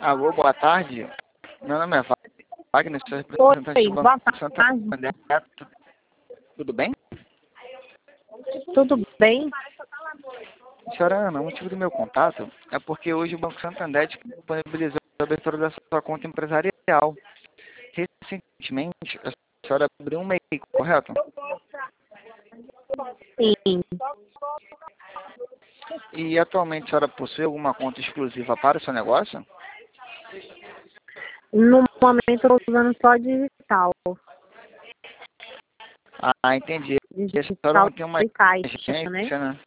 Alô, boa tarde. Meu nome é Wagner, sou representante Oi, do boa Banco tarde. Santander. Tudo bem? Tudo bem? Senhora Ana, o motivo do meu contato é porque hoje o Banco Santander disponibilizou a abertura da sua conta empresarial. Recentemente, a senhora abriu um MEI, correto? Sim. E atualmente a senhora possui alguma conta exclusiva para o seu negócio? No momento eu estou usando só digital. Ah, entendi. E a senhora Digital não tem uma e caixa, né? agência, né?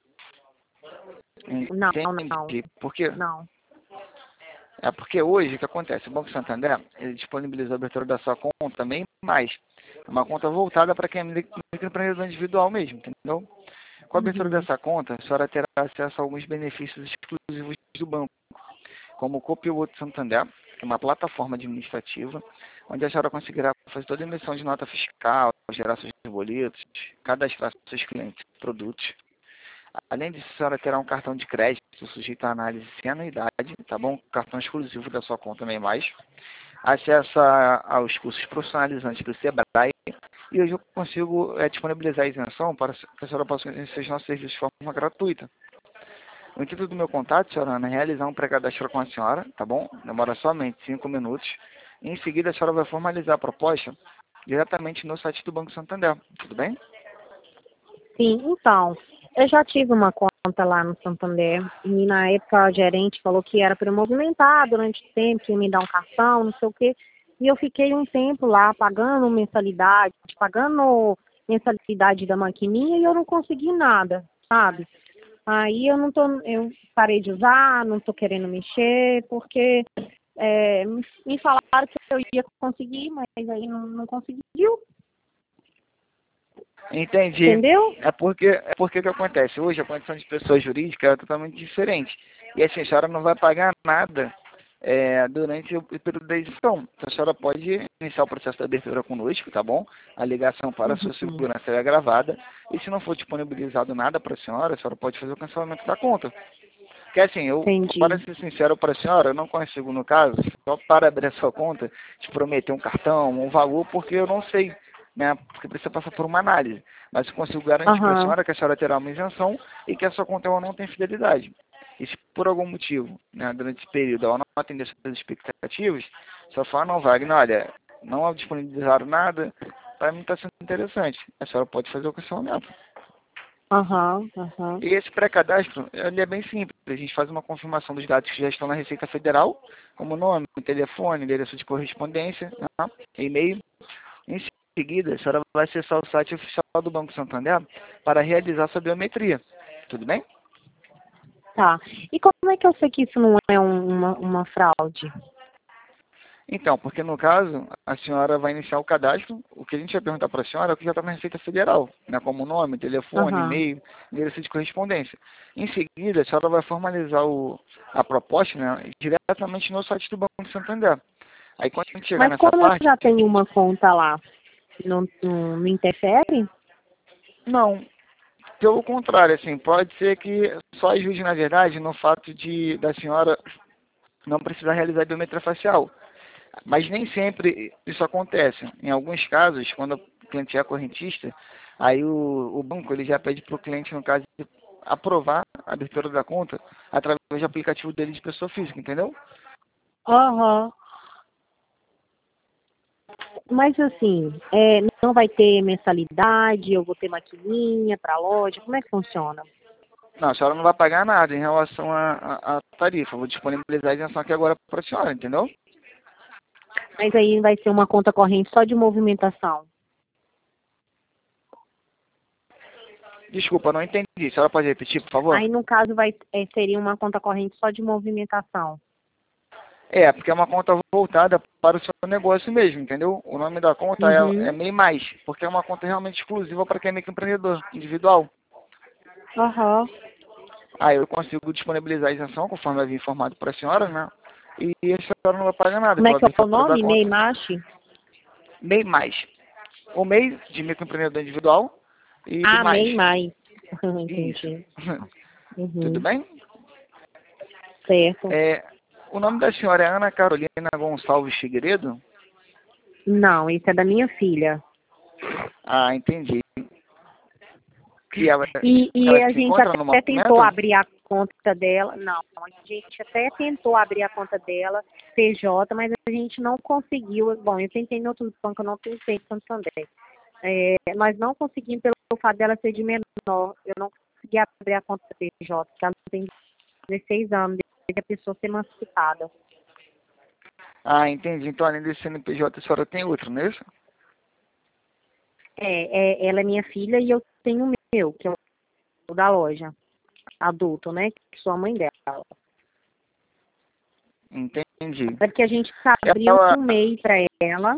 Não, Entendi. Porque não. É porque hoje o que acontece? O Banco Santander ele disponibilizou a abertura da sua conta também mais. Uma conta voltada para quem é microempreendedor individual mesmo, entendeu? Com a abertura Uhum. dessa conta, a senhora terá acesso a alguns benefícios exclusivos do banco, como o Copilot Santander, que é uma plataforma administrativa, onde a senhora conseguirá fazer toda a emissão de nota fiscal, gerar seus boletos, cadastrar seus clientes e produtos. Além disso, a senhora terá um cartão de crédito sujeito à análise sem anuidade, tá bom? Cartão exclusivo da sua conta também mais. Acesso aos cursos profissionalizantes do Sebrae. E hoje eu consigo disponibilizar a isenção para que a senhora possa conhecer os nossos serviços de forma gratuita. O intuito do meu contato, senhora Ana, é realizar um pré-cadastro com a senhora, tá bom? Demora somente 5 minutos. E em seguida, a senhora vai formalizar a proposta diretamente no site do Banco Santander. Tudo bem? Sim, então, eu já tive uma conta lá no Santander e na época a gerente falou que era para eu movimentar durante o tempo, que ia me dar um cartão, não sei o quê. E eu fiquei um tempo lá pagando mensalidade da maquininha e eu não consegui nada, sabe? Aí eu parei de usar, não estou querendo mexer, porque me falaram que eu ia conseguir, mas aí não conseguiu, Entendi. entendeu? É porque o que acontece? Hoje a condição de pessoa jurídica é totalmente diferente. E assim, a senhora não vai pagar nada durante o período da edição. Então, a senhora pode iniciar o processo de abertura conosco, tá bom? A ligação para a sua Uhum, segurança é gravada. E se não for disponibilizado nada para a senhora pode fazer o cancelamento da conta. Porque assim, para entendi. ser sincero para a senhora, eu não consigo, no caso, só para abrir a sua conta, te prometer um cartão, um valor, porque eu não sei, né? Porque precisa passar por uma análise. Mas eu consigo garantir para Aham. a senhora terá uma isenção e que a sua conta ela não tem fidelidade. E se por algum motivo, né, durante esse período, ela não atender suas expectativas, só fala, não, Wagner, olha, não disponibilizaram nada, para mim está sendo interessante. A senhora pode fazer o cancelamento. Aham, aham. E esse pré-cadastro, ele é bem simples. A gente faz uma confirmação dos dados que já estão na Receita Federal, como nome, telefone, endereço de correspondência, né, e-mail. Em seguida, a senhora vai acessar o site oficial do Banco Santander para realizar sua biometria. Tudo bem? Tá. E como é que eu sei que isso não é uma fraude? Então, porque no caso, a senhora vai iniciar o cadastro, o que a gente vai perguntar para a senhora é o que já está na Receita Federal, né, como nome, telefone, Aham. e-mail, endereço de correspondência. Em seguida, a senhora vai formalizar a proposta, né, diretamente no site do Banco Santander. Aí quando a gente chegar Mas nessa como eu parte, já tenho uma conta lá, não interfere? não, pelo contrário, assim, pode ser que só ajude, na verdade, no fato da senhora não precisar realizar a biometria facial. Mas nem sempre isso acontece. Em alguns casos, quando o cliente é correntista, aí o banco ele já pede para o cliente, no caso, aprovar a abertura da conta através do aplicativo dele de pessoa física, entendeu? Aham. Mas assim, não vai ter mensalidade, eu vou ter maquininha para loja, como é que funciona? Não, a senhora não vai pagar nada em relação à tarifa. Eu vou disponibilizar a isenção aqui agora para a senhora, entendeu? Mas aí vai ser uma conta corrente só de movimentação. Desculpa, não entendi. A senhora pode repetir, por favor? Aí no caso seria uma conta corrente só de movimentação. Porque é uma conta voltada para o seu negócio mesmo, entendeu? O nome da conta é Uhum. MEI Mais, porque é uma conta realmente exclusiva para quem é microempreendedor individual. Aham. Aí eu consigo disponibilizar a isenção, conforme eu havia informado para a senhora, né? E a senhora não vai pagar nada Como é pela que é o abertura da nome? conta. Meimache? MEI Mais. O MEI de microempreendedor individual e Ah, mais. Meimai. Isso. Entendi. Tudo Uhum. bem? Certo. É, O nome da senhora é Ana Carolina Gonçalves Figueiredo? Não, isso é da minha filha. Ah, entendi. E E ela a se gente encontra no até tentou momento? abrir a conta dela. Não, a gente até tentou abrir a conta dela, PJ, mas a gente não conseguiu. Bom, eu tentei em outros bancos, eu não tentei em Santander. Nós não conseguimos pelo fato dela ser de menor. Eu não consegui abrir a conta PJ, porque ela tem 16 anos, desde a pessoa ser emancipada. Ah, entendi. Então, além desse CNPJ, a senhora tem outro, não é isso? Ela é minha filha e eu tenho o meu, que é o da loja, adulto, né? Que sou a mãe dela. Entendi. É porque a gente abriu Ela... um MEI para ela,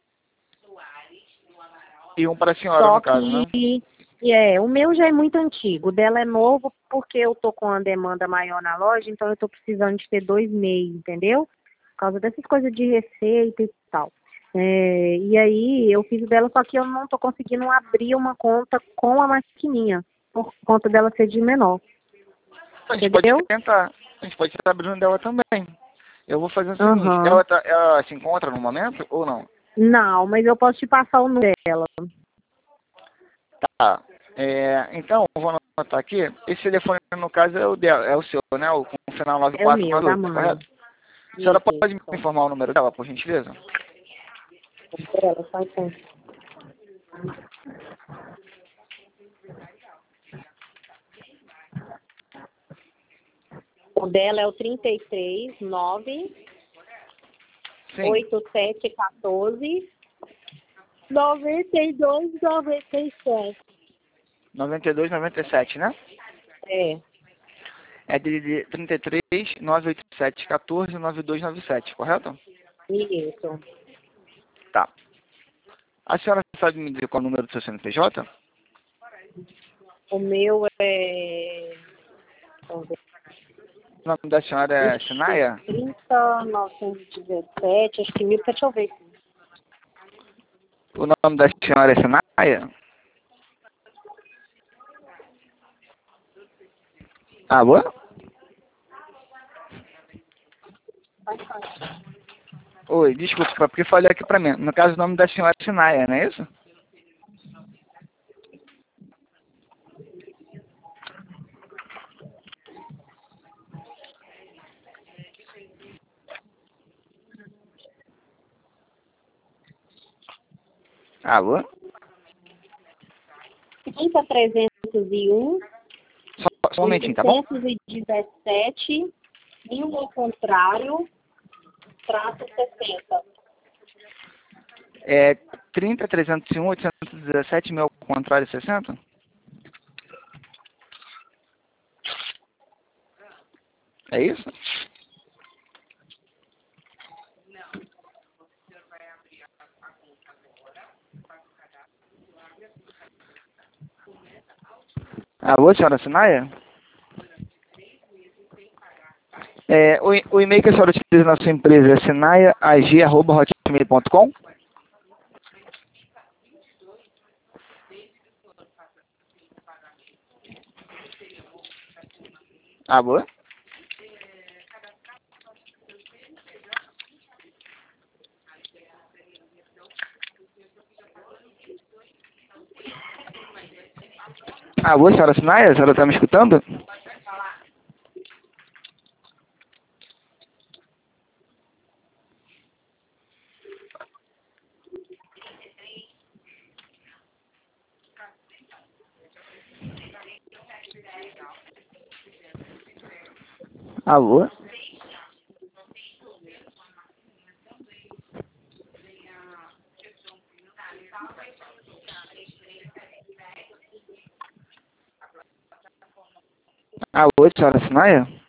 E um para a senhora, só no caso, né? que o meu já é muito antigo, o dela é novo porque eu tô com uma demanda maior na loja, então eu tô precisando de ter 2 MEI, entendeu? Por causa dessas coisas de receita e tal. E aí eu fiz o dela, só que eu não tô conseguindo abrir uma conta com a maquininha, por conta dela ser de menor. A gente pode Entendeu? tentar. A gente pode tentar abrindo dela também. Eu vou fazer o seguinte. Aham. Ela se encontra no momento ou não? Não, mas eu posso te passar o número dela. Tá. Então, eu vou anotar aqui. Esse telefone, no caso, é o dela, é o seu, né? O com o final É o meu, da 9498, mãe. correto? A senhora pode me Isso. informar o número dela, por gentileza? Dela, só então. O dela é o 33 9 Sim. 8714 92 97. 92, 97, né? É, É de 33 987 14 9297, correto? isso. Tá. A senhora sabe me dizer qual é o número do seu CNPJ? O meu é. Vamos ver. O nome da senhora é Ixi, Sinaia? 30 917, acho que 1000, deixa eu ver. O nome da senhora é Sinaia? Alô? Oi, desculpa, porque falhou aqui pra mim. No caso, o nome da senhora é Sinaia, não é isso? Alô? 30 301 Só um momentinho, tá bom? 817 mil ao contrário, traço 60. É 30 301 817 mil ao contrário 60? É isso? Alô, senhora Sinaia? O e-mail que a senhora utiliza na sua empresa é sinaia.ag@hotmail.com? Alô? Alô, senhora Sinaia? A senhora está me escutando? Alô? Alô, senhora Sinaia?